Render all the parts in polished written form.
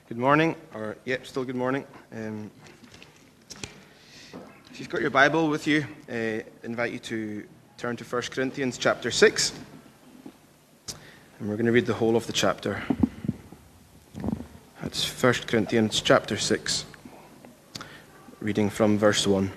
Good morning, still good morning. If you've got your Bible with you, I invite you to turn to 1 Corinthians chapter 6, and we're going to read the whole of the chapter. That's 1 Corinthians chapter 6, reading from verse 1.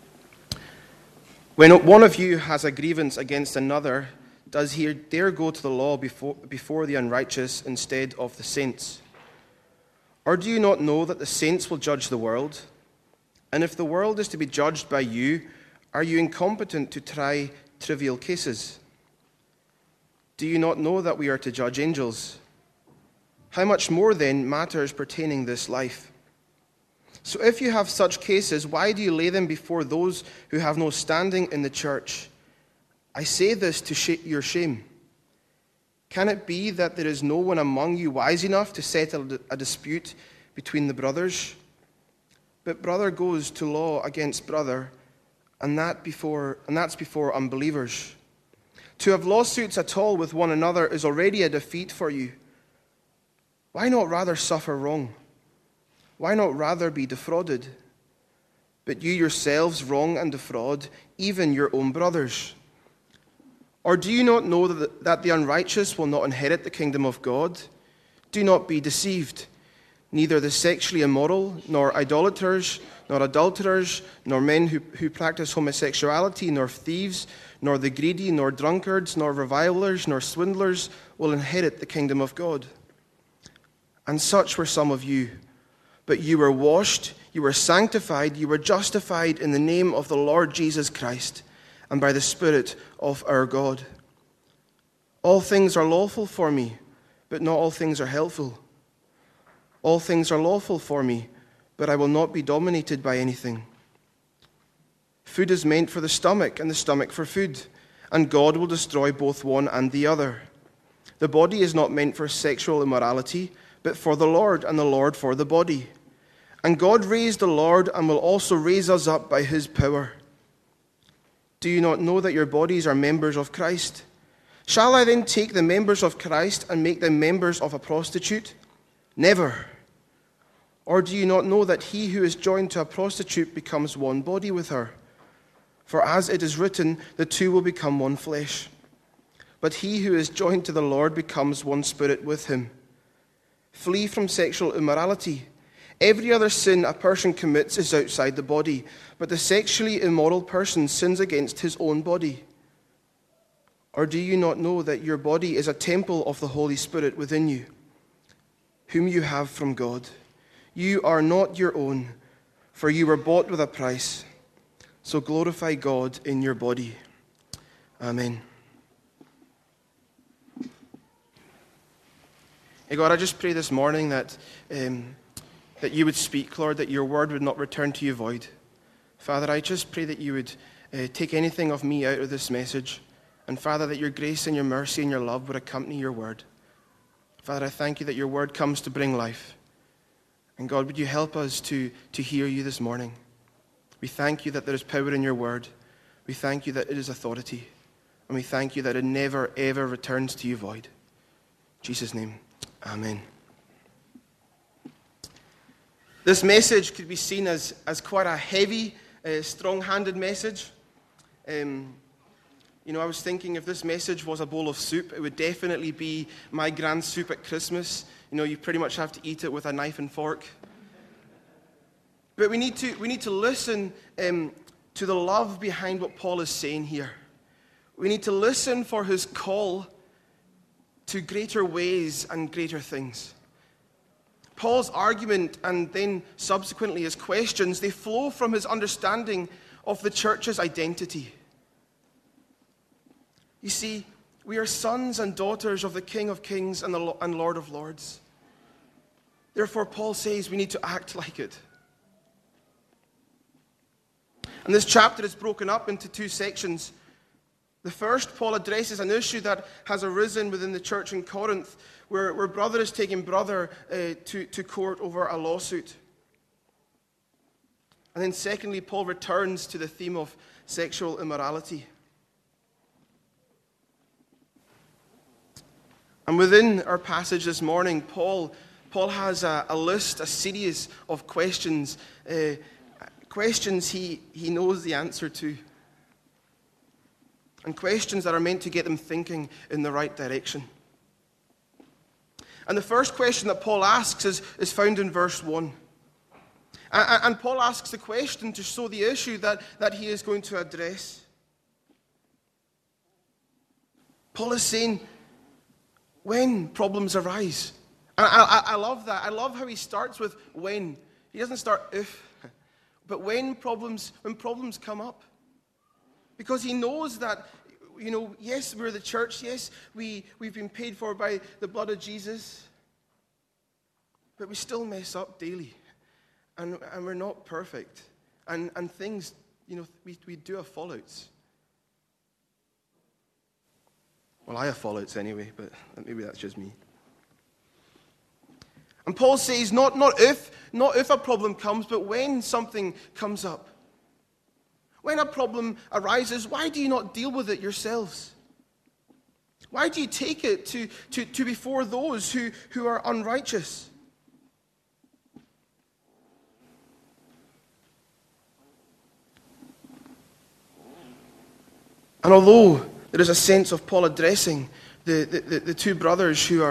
When one of you has a grievance against another, does he dare go to the law before the unrighteous instead of the saints? Or do you not know that the saints will judge the world? And if the world is to be judged by you, are you incompetent to try trivial cases? Do you not know that we are to judge angels? How much more then matters pertaining this life? So if you have such cases, why do you lay them before those who have no standing in the church? I say this to your shame. Can it be that there is no one among you wise enough to settle a dispute between the brothers? But brother goes to law against brother, and that's before unbelievers. To have lawsuits at all with one another is already a defeat for you. Why not rather suffer wrong? Why not rather be defrauded? But you yourselves wrong and defraud even your own brothers. Or do you not know that the unrighteous will not inherit the kingdom of God? Do not be deceived. Neither the sexually immoral, nor idolaters, nor adulterers, nor men who practice homosexuality, nor thieves, nor the greedy, nor drunkards, nor revilers, nor swindlers will inherit the kingdom of God. And such were some of you. But you were washed, you were sanctified, you were justified in the name of the Lord Jesus Christ, and by the Spirit of our God. All things are lawful for me, but not all things are helpful. All things are lawful for me, but I will not be dominated by anything. Food is meant for the stomach, and the stomach for food, and God will destroy both one and the other. The body is not meant for sexual immorality, but for the Lord, and the Lord for the body. And God raised the Lord, and will also raise us up by his power. Do you not know that your bodies are members of Christ? Shall I then take the members of Christ and make them members of a prostitute? Never. Or do you not know that he who is joined to a prostitute becomes one body with her? For as it is written, the two will become one flesh. But he who is joined to the Lord becomes one spirit with him. Flee from sexual immorality. Every other sin a person commits is outside the body, but the sexually immoral person sins against his own body. Or do you not know that your body is a temple of the Holy Spirit within you, whom you have from God? You are not your own, for you were bought with a price. So glorify God in your body. Amen. Hey God, I just pray this morning that you would speak, Lord, that your word would not return to you void. Father, I just pray that you would take anything of me out of this message. And Father, that your grace and your mercy and your love would accompany your word. Father, I thank you that your word comes to bring life. And God, would you help us to hear you this morning? We thank you that there is power in your word. We thank you that it is authority. And we thank you that it never, ever returns to you void. In Jesus' name, amen. This message could be seen as quite a heavy, strong-handed message. I was thinking if this message was a bowl of soup, it would definitely be my grand soup at Christmas. You pretty much have to eat it with a knife and fork. But we need to listen to the love behind what Paul is saying here. We need to listen for his call to greater ways and greater things. Paul's argument and then subsequently his questions, they flow from his understanding of the church's identity. You see, we are sons and daughters of the King of Kings and Lord of Lords. Therefore, Paul says we need to act like it. And this chapter is broken up into two sections. The first, Paul addresses an issue that has arisen within the church in Corinth, where brother is taking brother to court over a lawsuit. And then secondly, Paul returns to the theme of sexual immorality. And within our passage this morning, Paul Paul has a list, a series of questions, questions he knows the answer to, and questions that are meant to get them thinking in the right direction. And the first question that Paul asks is found in verse 1. And Paul asks the question to show the issue that he is going to address. Paul is saying, when problems arise. And I love that. I love how he starts with when. He doesn't start if, but when problems come up. Because he knows that, yes, we're the church. Yes, we've been paid for by the blood of Jesus. But we still mess up daily. And we're not perfect. And things, we do have fallouts. Well, I have fallouts anyway, but maybe that's just me. And Paul says, not if a problem comes, but when something comes up. When a problem arises, why do you not deal with it yourselves? Why do you take it to before those who are unrighteous? And although there is a sense of Paul addressing the two brothers who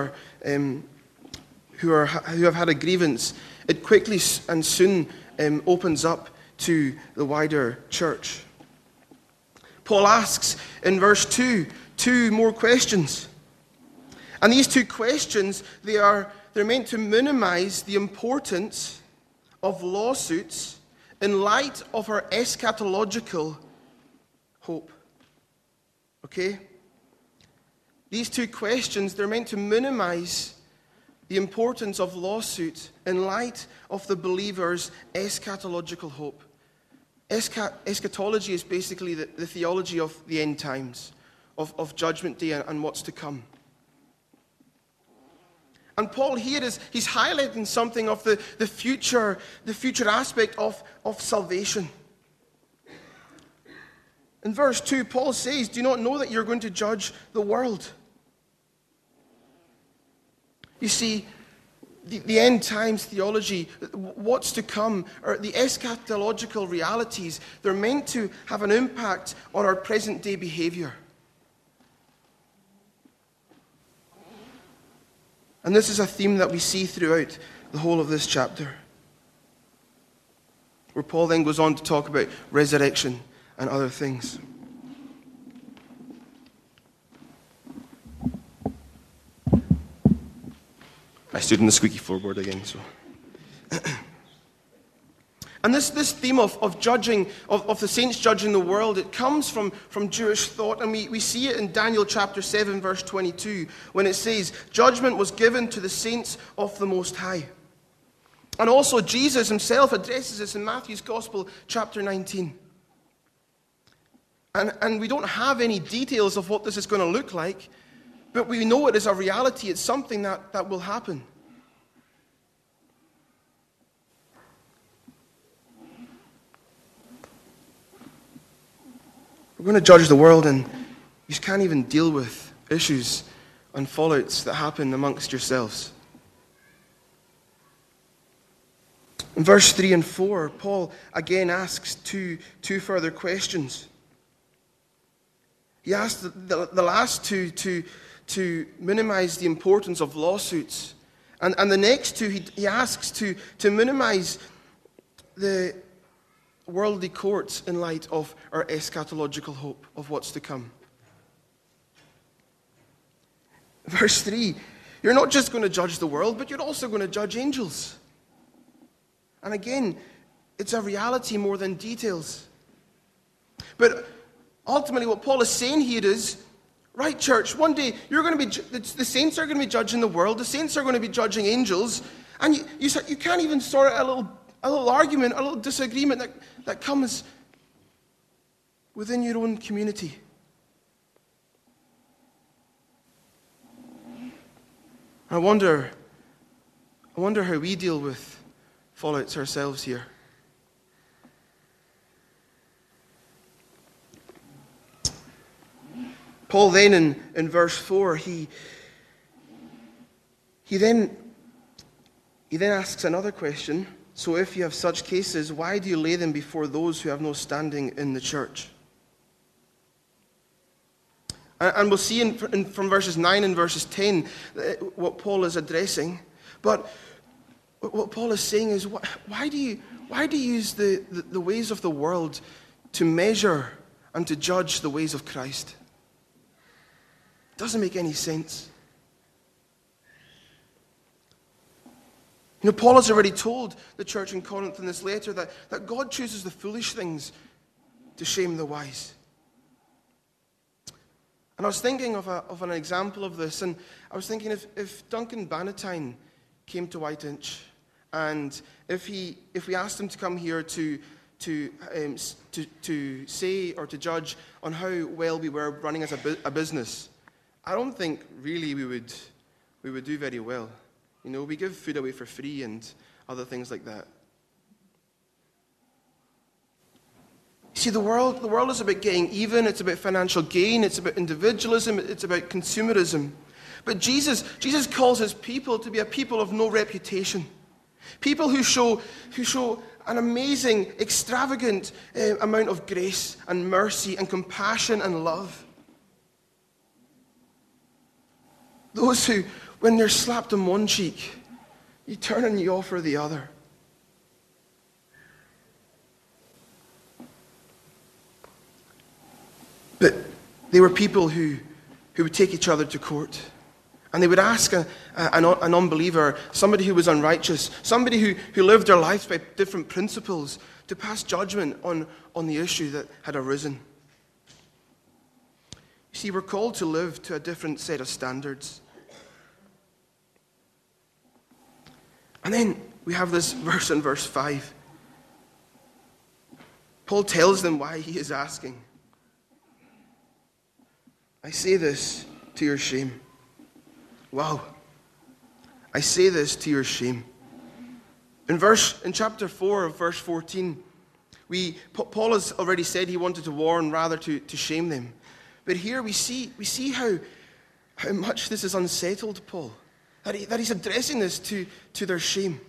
have had a grievance, it quickly and soon opens up to the wider church. Paul asks in verse 2 two more questions. And these two questions, they're meant to minimize the importance of lawsuits in light of our eschatological hope. Okay? These two questions, they're meant to minimize the importance of lawsuits in light of the believer's eschatological hope. Eschatology is basically the theology of the end times, of Judgment Day and what's to come. And Paul here he's highlighting something of the future aspect of salvation. In verse 2, Paul says, "Do you not know that you're going to judge the world?" You see, the end times theology, what's to come, or the eschatological realities, they're meant to have an impact on our present day behavior. And this is a theme that we see throughout the whole of this chapter, where Paul then goes on to talk about resurrection and other things. I stood on the squeaky floorboard again, so. And this theme of judging, of the saints judging the world, it comes from Jewish thought, and we see it in Daniel chapter 7, verse 22, when it says, "Judgment was given to the saints of the Most High." And also Jesus himself addresses this in Matthew's Gospel, chapter 19. And we don't have any details of what this is going to look like, but we know it is a reality. It's something that will happen. We're going to judge the world, and you can't even deal with issues and fallouts that happen amongst yourselves. In verse 3 and 4, Paul again asks two further questions. He asks the last two to minimize the importance of lawsuits. And the next two, he asks to minimize the worldly courts in light of our eschatological hope of what's to come. Verse 3, you're not just going to judge the world, but you're also going to judge angels. And again, it's a reality more than details. But ultimately what Paul is saying here is, right, church, one day you're going to be, the saints are going to be judging the world, the saints are going to be judging angels, and you can't even sort out a little argument, a little disagreement that comes within your own community. I wonder how we deal with fallouts ourselves here. Paul then in verse 4, he then He then asks another question. So if you have such cases, why do you lay them before those who have no standing in the church? And we'll see from verses 9 and verses 10 what Paul is addressing. But what Paul is saying is, why do you use the ways of the world to measure and to judge the ways of Christ? It doesn't make any sense. Paul has already told the church in Corinth in this letter that God chooses the foolish things to shame the wise. And I was thinking of an example of this, and I was thinking if Duncan Bannatyne came to Whiteinch, and if we asked him to come here to say or to judge on how well we were running as a business, I don't think really we would do very well. We give food away for free and other things like that. See, the world is about getting even. It's about financial gain. It's about individualism. It's about consumerism. But Jesus calls his people to be a people of no reputation. People who show an amazing, extravagant amount of grace and mercy and compassion and love. Those who, when they're slapped on one cheek, you turn and you offer the other. But they were people who would take each other to court. And they would ask an unbeliever, somebody who was unrighteous, somebody who lived their lives by different principles, to pass judgment on the issue that had arisen. You see, we're called to live to a different set of standards. And then we have this verse in verse 5. Paul tells them why he is asking. I say this to your shame. Wow. I say this to your shame. In chapter 4 of verse 14, Paul has already said he wanted to warn rather to shame them. But here we see how much this has unsettled Paul. That he's addressing this to their shame.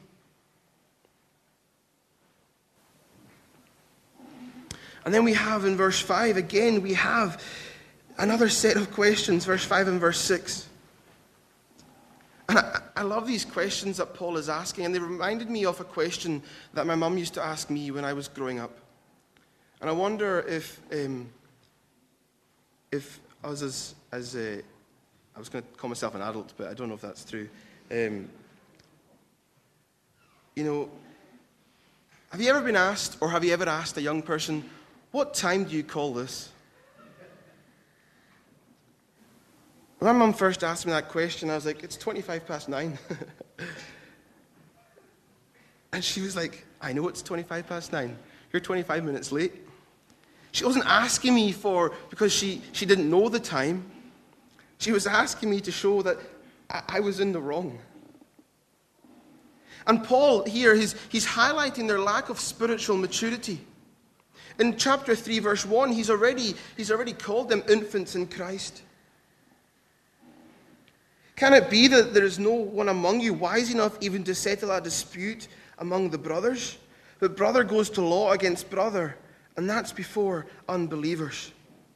And then we have in verse 5, again, we have another set of questions, verse 5 and verse 6. And I love these questions that Paul is asking, and they reminded me of a question that my mum used to ask me when I was growing up. And I wonder if I was I was going to call myself an adult, but I don't know if that's true. Have you ever been asked, or have you ever asked a young person, what time do you call this? When my mum first asked me that question, I was like, it's 9:25. And she was like, I know it's 9:25. You're 25 minutes late. She wasn't asking me because she didn't know the time. She was asking me to show that I was in the wrong. And Paul here, he's highlighting their lack of spiritual maturity. In chapter 3, verse 1, he's already called them infants in Christ. Can it be that there is no one among you wise enough even to settle a dispute among the brothers? But brother goes to law against brother, and that's before unbelievers.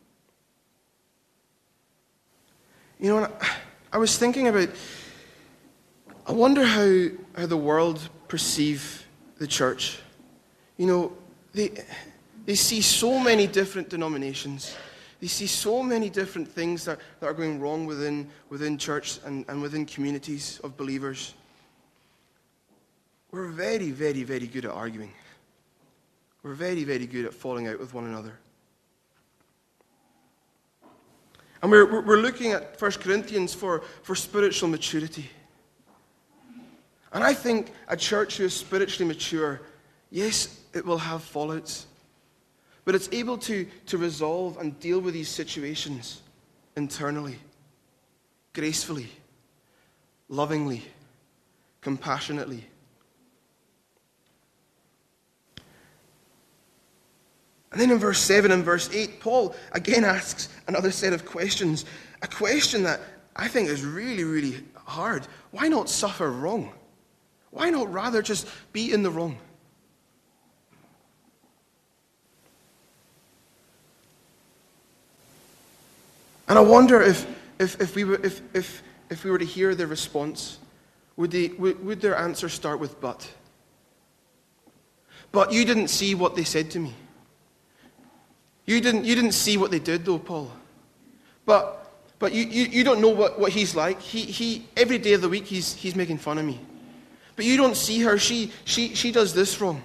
I was thinking about, I wonder how the world perceive the church. They see so many different denominations. They see so many different things that are going wrong within church and within communities of believers. We're very, very, very good at arguing. We're very, very good at falling out with one another. And we're looking at 1 Corinthians for spiritual maturity. And I think a church who is spiritually mature, yes, it will have fallouts, but it's able to resolve and deal with these situations internally, gracefully, lovingly, compassionately. And then in verse 7 and verse 8, Paul again asks another set of questions. A question that I think is really, really hard. Why not suffer wrong? Why not rather just be in the wrong? And I wonder if we were to hear their response, would their answer start with but? But you didn't see what they said to me. You didn't see what they did though, Paul. But you don't know what he's like. He every day of the week he's making fun of me. But you don't see her. She does this wrong.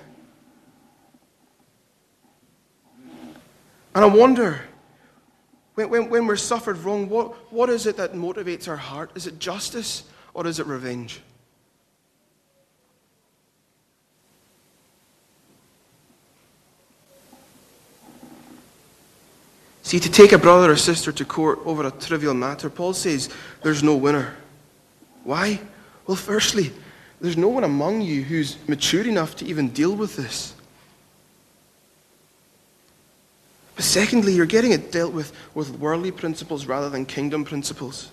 And I wonder, when we're suffered wrong, what is it that motivates our heart? Is it justice or is it revenge? See, to take a brother or sister to court over a trivial matter, Paul says there's no winner. Why? Well, firstly, there's no one among you who's mature enough to even deal with this. But secondly, you're getting it dealt with worldly principles rather than kingdom principles.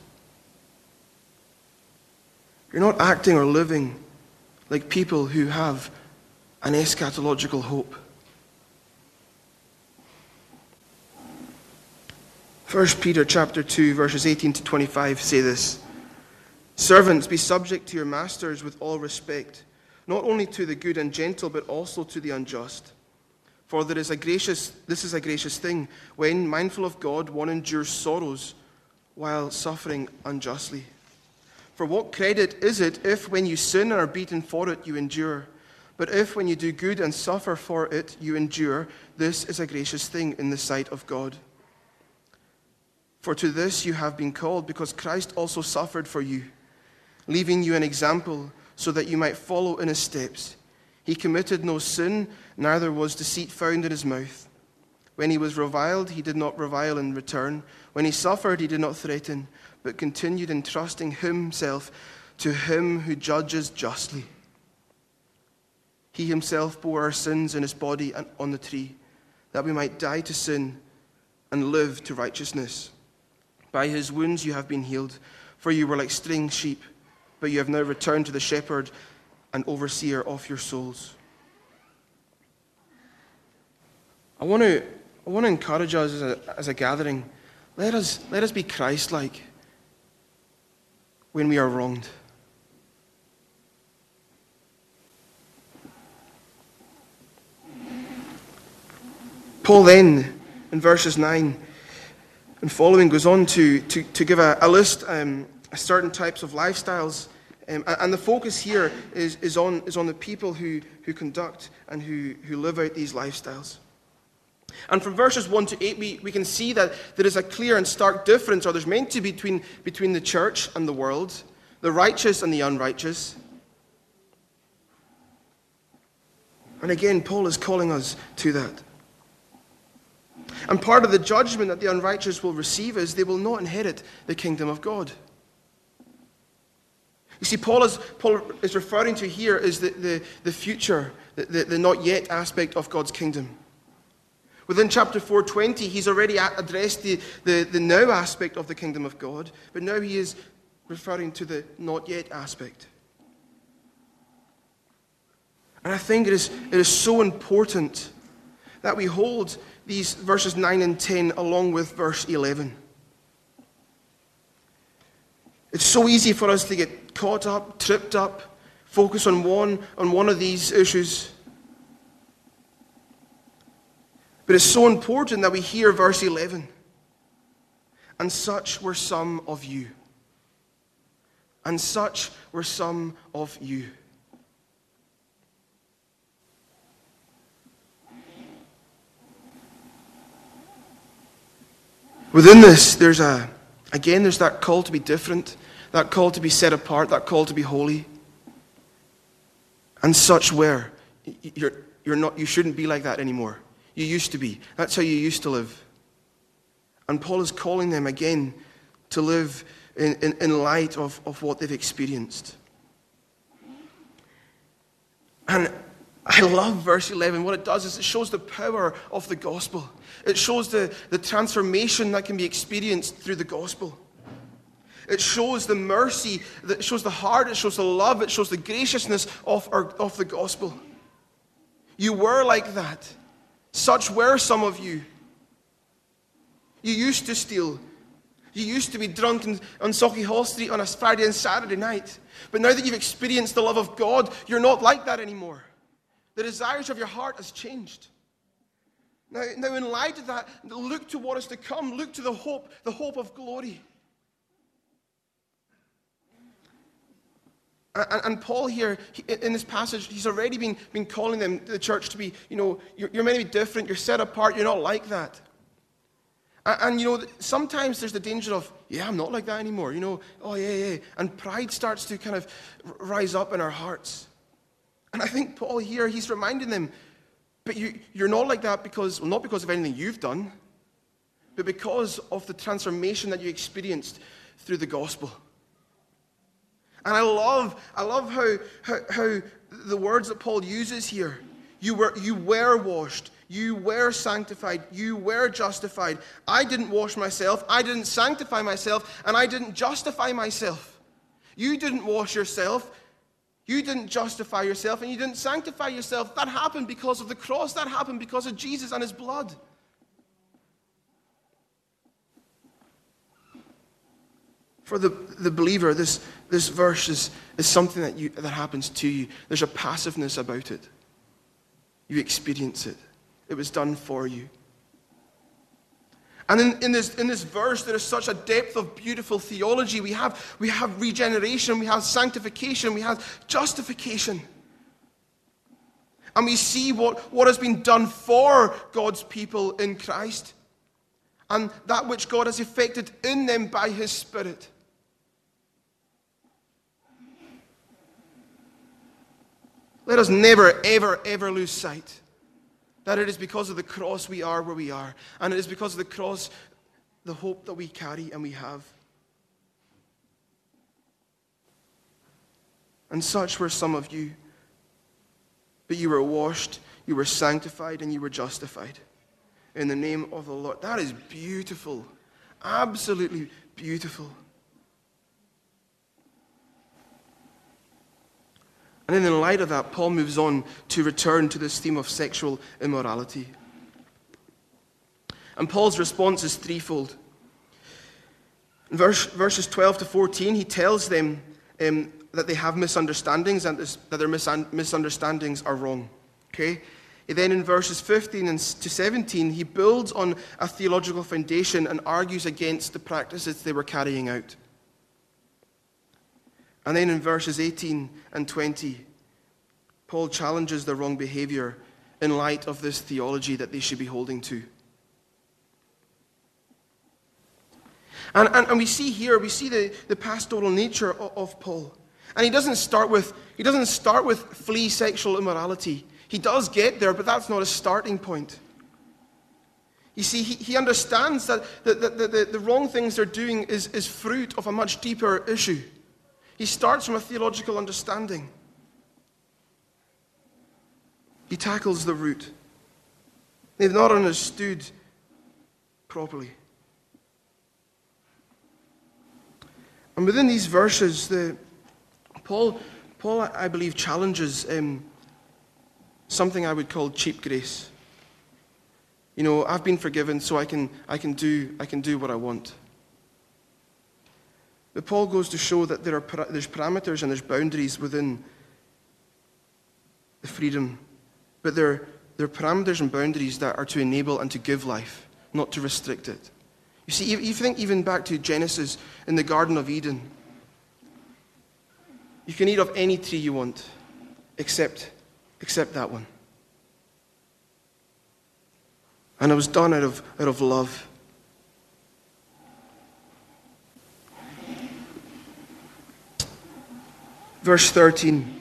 You're not acting or living like people who have an eschatological hope. 1 Peter chapter 2, verses 18 to 25 say this: Servants, be subject to your masters with all respect, not only to the good and gentle, but also to the unjust. For this is a gracious thing, when, mindful of God, one endures sorrows while suffering unjustly. For what credit is it if, when you sin and are beaten for it, you endure? But if, when you do good and suffer for it, you endure, this is a gracious thing in the sight of God. For to this you have been called, because Christ also suffered for you, leaving you an example so that you might follow in his steps. He committed no sin, neither was deceit found in his mouth. When he was reviled, he did not revile in return. When he suffered, he did not threaten, but continued entrusting himself to him who judges justly. He himself bore our sins in his body on the tree, that we might die to sin and live to righteousness. By his wounds you have been healed, for you were like straying sheep, but you have now returned to the shepherd and overseer of your souls. I want to encourage us as a gathering. Let us be Christ-like when we are wronged. Paul then, in verses 9 and following, goes on to give a list of certain types of lifestyles. And the focus here is on the people who conduct and who live out these lifestyles. And from verses 1 to 8, we can see that there is a clear and stark difference, or there's meant to be, between the church and the world, the righteous and the unrighteous. And again, Paul is calling us to that. And part of the judgment that the unrighteous will receive is they will not inherit the kingdom of God. You see, Paul is referring to here is the future, the not yet aspect of God's kingdom. Within chapter 4:20, he's already addressed the now aspect of the kingdom of God, but now he is referring to the not yet aspect. And I think it is so important that we hold these verses 9 and 10 along with verse 11. It's so easy for us to get caught up, tripped up, focus on one of these issues. But it's so important that we hear verse 11. And such were some of you. And such were some of you. Within this, there's that call to be different, that call to be set apart, that call to be holy. And such were. You shouldn't be like that anymore. You used to be. That's how you used to live. And Paul is calling them again to live in light of what they've experienced. And I love verse 11. What it does is it shows the power of the gospel. It shows the transformation that can be experienced through the gospel. It shows the mercy, it shows the heart, it shows the love, it shows the graciousness of the gospel. You were like that. Such were some of you. You used to steal. You used to be drunk on Sauchiehall Street on a Friday and Saturday night. But now that you've experienced the love of God, you're not like that anymore. The desires of your heart has changed. Now in light of that, look to what is to come. Look to the hope of glory. And Paul here, in this passage, he's already been calling them, the church, to be, you're meant to be different, you're set apart, you're not like that. And sometimes there's the danger of, I'm not like that anymore, And pride starts to kind of rise up in our hearts. And I think Paul here, he's reminding them, but you're not like that not because of anything you've done, but because of the transformation that you experienced through the gospel. And I love how the words that Paul uses here. You were washed. You were sanctified. You were justified. I didn't wash myself. I didn't sanctify myself. And I didn't justify myself. You didn't wash yourself. You didn't justify yourself. And you didn't sanctify yourself. That happened because of the cross. That happened because of Jesus and his blood. For the believer, this verse is something that happens to you. There's a passiveness about it. You experience it. It was done for you. And in this verse, there is such a depth of beautiful theology. We have regeneration, we have sanctification, we have justification. And we see what has been done for God's people in Christ. And that which God has effected in them by his Spirit. Let us never, ever, ever lose sight that it is because of the cross we are where we are. And it is because of the cross, the hope that we carry and we have. And such were some of you. But you were washed, you were sanctified, and you were justified in the name of the Lord. That is beautiful. Absolutely beautiful. And then in light of that, Paul moves on to return to this theme of sexual immorality. And Paul's response is threefold. In verses 12 to 14, he tells them that they have misunderstandings and that their misunderstandings are wrong. Okay? And then in verses 15 to 17, he builds on a theological foundation and argues against the practices they were carrying out. And then in verses 18 and 20, Paul challenges their wrong behavior in light of this theology that they should be holding to. And we see the pastoral nature of Paul. And he doesn't start with flee sexual immorality. He does get there, but that's not a starting point. You see, he understands that the wrong things they're doing is fruit of a much deeper issue. He starts from a theological understanding. He tackles the root. They've not understood properly. And within these verses, Paul, I believe, challenges something I would call cheap grace. I've been forgiven, so I can do what I want. But Paul goes to show that there's parameters and there's boundaries within the freedom, but they're parameters and boundaries that are to enable and to give life, not to restrict it. You see, if you think even back to Genesis in the Garden of Eden, you can eat of any tree you want, except that one. And it was done out of love. Verse 13.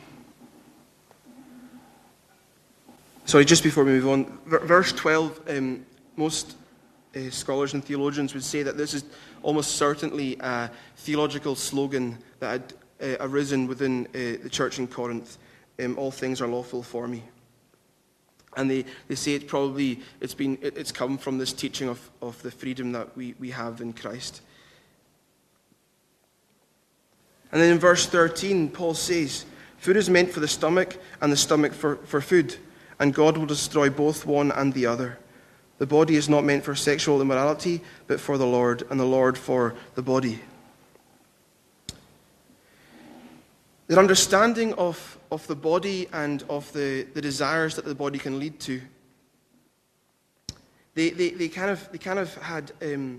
Sorry, just before we move on. Verse 12, most scholars and theologians would say that this is almost certainly a theological slogan that had arisen within the church in Corinth. All things are lawful for me. And they say it's come from this teaching of the freedom that we have in Christ. And then in verse 13, Paul says, food is meant for the stomach, and the stomach for food, and God will destroy both one and the other. The body is not meant for sexual immorality, but for the Lord, and the Lord for the body. Their understanding of the body and of the desires that the body can lead to, they kind of had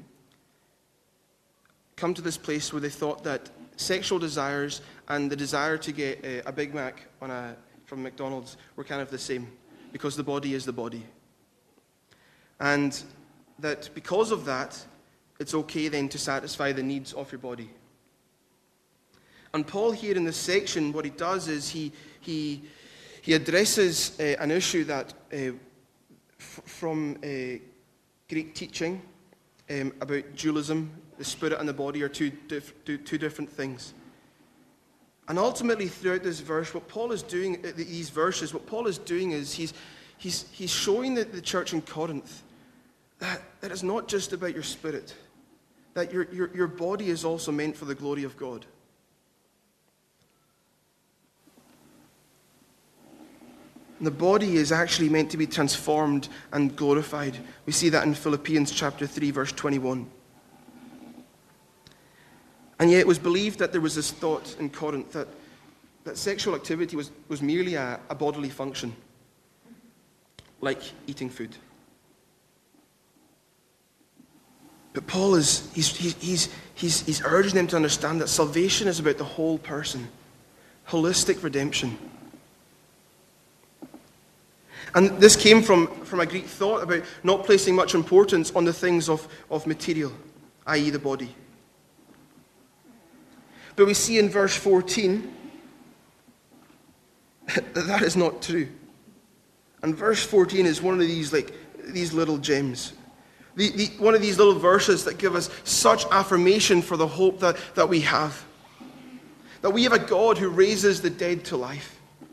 come to this place where they thought that sexual desires and the desire to get a Big Mac from McDonald's were kind of the same, because the body is the body. And that because of that, it's okay then to satisfy the needs of your body. And Paul here in this section, what he does is he addresses an issue that from Greek teaching about dualism, the spirit and the body are two different things. And ultimately, throughout this verse, what Paul is doing, these verses, what Paul is doing is he's showing the church in Corinth that it's not just about your spirit, that your body is also meant for the glory of God. The body is actually meant to be transformed and glorified. We see that in Philippians chapter 3, verse 21. And yet it was believed that there was this thought in Corinth that sexual activity was merely a bodily function, like eating food. But Paul he's urging them to understand that salvation is about the whole person, holistic redemption. And this came from a Greek thought about not placing much importance on the things of material, i.e. the body. But we see in verse 14 that is not true. And verse 14 is one of these little gems. One of these little verses that give us such affirmation for the hope that we have. That we have a God who raises the dead to life.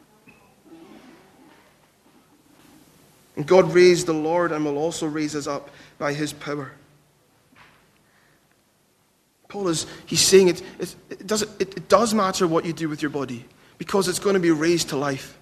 And God raised the Lord and will also raise us up by his power. Paul he's saying it does matter what you do with your body, because it's going to be raised to life.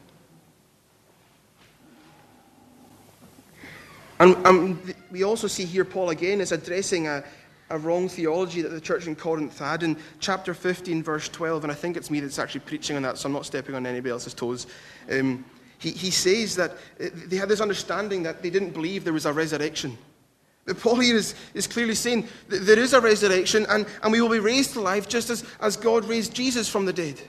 And we also see here Paul again is addressing a wrong theology that the church in Corinth had in chapter 15, verse 12, and I think it's me that's actually preaching on that, so I'm not stepping on anybody else's toes. He says that they had this understanding that they didn't believe there was a resurrection. But Paul here is clearly saying that there is a resurrection, and we will be raised to life just as God raised Jesus from the dead.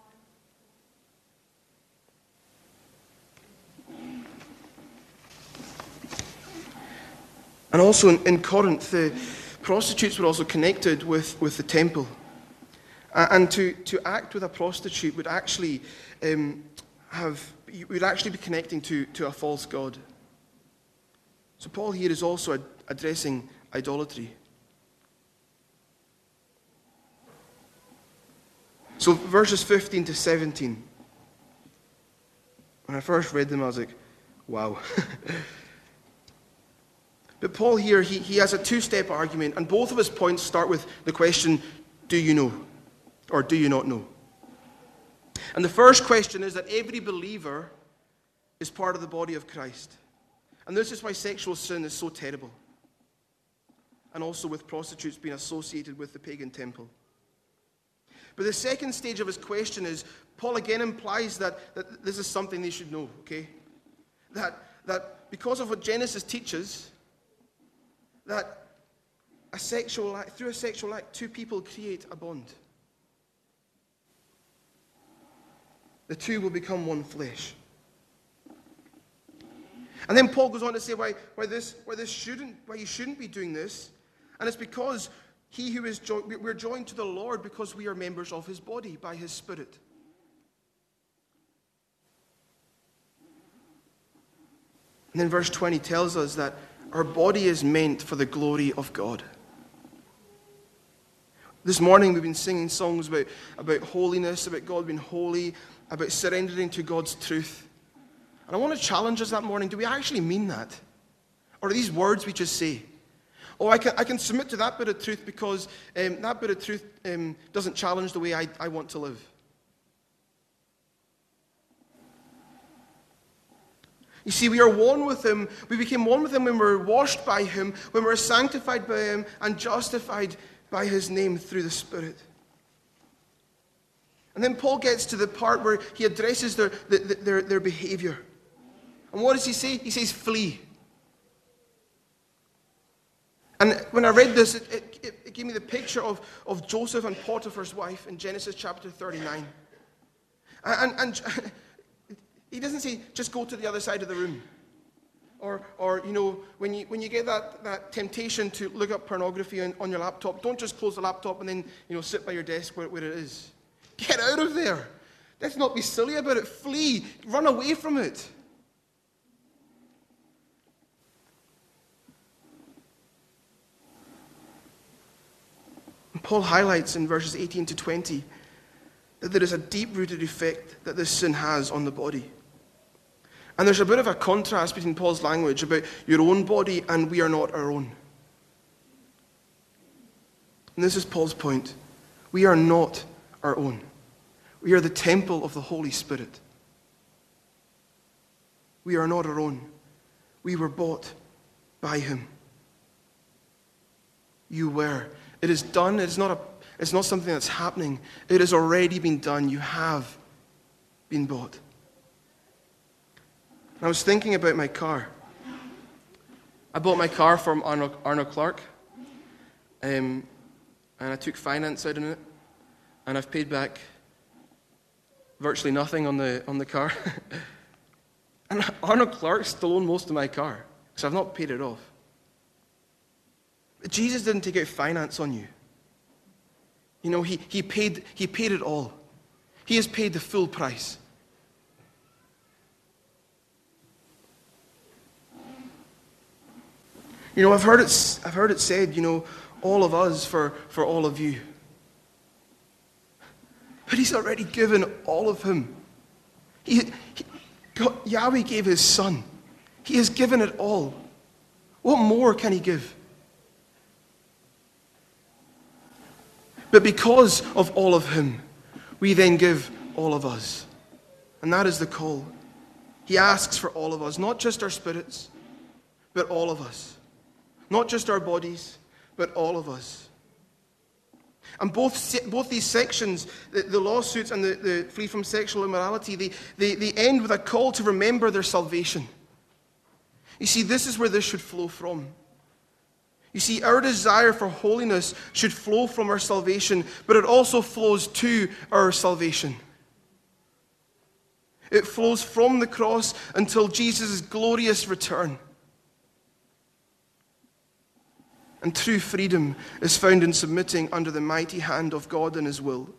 And also in Corinth, the prostitutes were also connected with the temple. And to act with a prostitute would actually would actually be connecting to a false god. So Paul here is also addressing idolatry. So verses 15 to 17. When I first read them, I was like, wow. But Paul here, he has a two-step argument, and both of his points start with the question, do you know? Or do you not know? And the first question is that every believer is part of the body of Christ. And this is why sexual sin is so terrible. And also with prostitutes being associated with the pagan temple. But the second stage of his question is, Paul again implies that this is something they should know, okay? That because of what Genesis teaches, that through a sexual act, two people create a bond. The two will become one flesh. And then Paul goes on to say why you shouldn't be doing this, and it's because we're joined to the Lord because we are members of his body by his Spirit. And then verse 20 tells us that our body is meant for the glory of God. This morning we've been singing songs about holiness, about God being holy, about surrendering to God's truth. And I want to challenge us that morning, do we actually mean that? Or are these words we just say? Oh, I can submit to that bit of truth because that bit of truth doesn't challenge the way I want to live. You see, we are one with him. We became one with him when we were washed by him, when we were sanctified by him, and justified by his name through the Spirit. And then Paul gets to the part where he addresses their behavior. And what does he say? He says, flee. And when I read this, it gave me the picture of Joseph and Potiphar's wife in Genesis chapter 39. And he doesn't say, just go to the other side of the room. Or when you get that temptation to look up pornography on your laptop, don't just close the laptop and then, sit by your desk where it is. Get out of there. Let's not be silly about it. Flee. Run away from it. And Paul highlights in verses 18 to 20 that there is a deep-rooted effect that this sin has on the body. And there's a bit of a contrast between Paul's language about your own body and we are not our own. And this is Paul's point. We are not our own. We are the temple of the Holy Spirit. We are not our own. We were bought by him. You were. It is done. It's not something that's happening. It has already been done. You have been bought. I was thinking about my car. I bought my car from Arnold Clark, and I took finance out on it, and I've paid back virtually nothing on the car. And Arnold Clark still owns most of my car, because I've not paid it off. But Jesus didn't take out finance on you. He paid it all. He has paid the full price. I've heard it said, all of us for all of you. But he's already given all of him. Yahweh gave his son. He has given it all. What more can he give? But because of all of him, we then give all of us. And that is the call. He asks for all of us, not just our spirits, but all of us. Not just our bodies, but all of us. And both these sections, the lawsuits and the flee from sexual immorality, they end with a call to remember their salvation. You see, this is where this should flow from. You see, our desire for holiness should flow from our salvation, but it also flows to our salvation. It flows from the cross until Jesus' glorious return. And true freedom is found in submitting under the mighty hand of God and his will.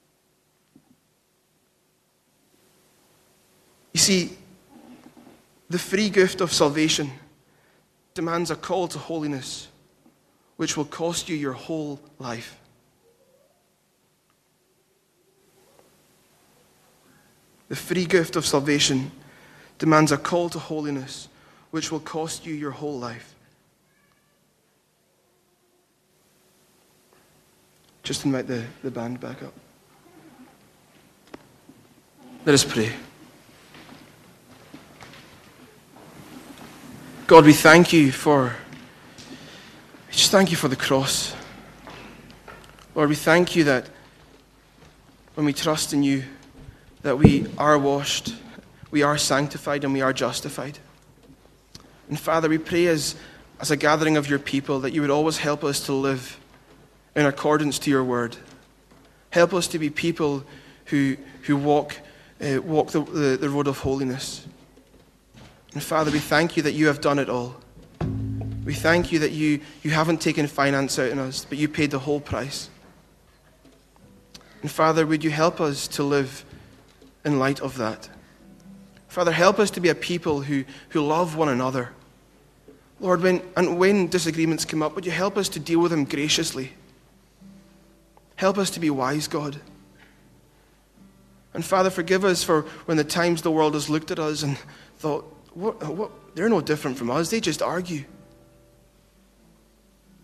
You see, the free gift of salvation demands a call to holiness, which will cost you your whole life. The free gift of salvation demands a call to holiness, which will cost you your whole life. Just invite the band back up. Let us pray. God, we thank you for the cross. Lord, we thank you that when we trust in you, that we are washed, we are sanctified, and we are justified. And Father, we pray as a gathering of your people that you would always help us to live in accordance to your word. Help us to be people who walk the road of holiness. And Father, we thank you that you have done it all. We thank you that you haven't taken finance out on us, but you paid the whole price. And Father, would you help us to live in light of that? Father, help us to be a people who love one another. Lord, when disagreements come up, would you help us to deal with them graciously? Help us to be wise, God. And Father, forgive us for when the times the world has looked at us and thought, what? They're no different from us. They just argue.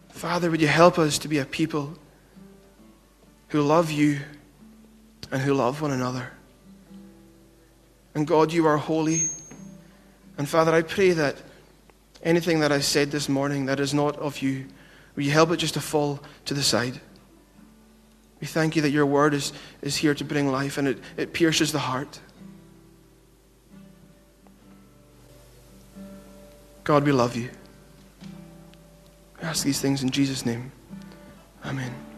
Father, would you help us to be a people who love you and who love one another. And God, you are holy. And Father, I pray that anything that I said this morning that is not of you, will you help it just to fall to the side? We thank you that your word is here to bring life, and it pierces the heart. God, we love you. We ask these things in Jesus' name. Amen.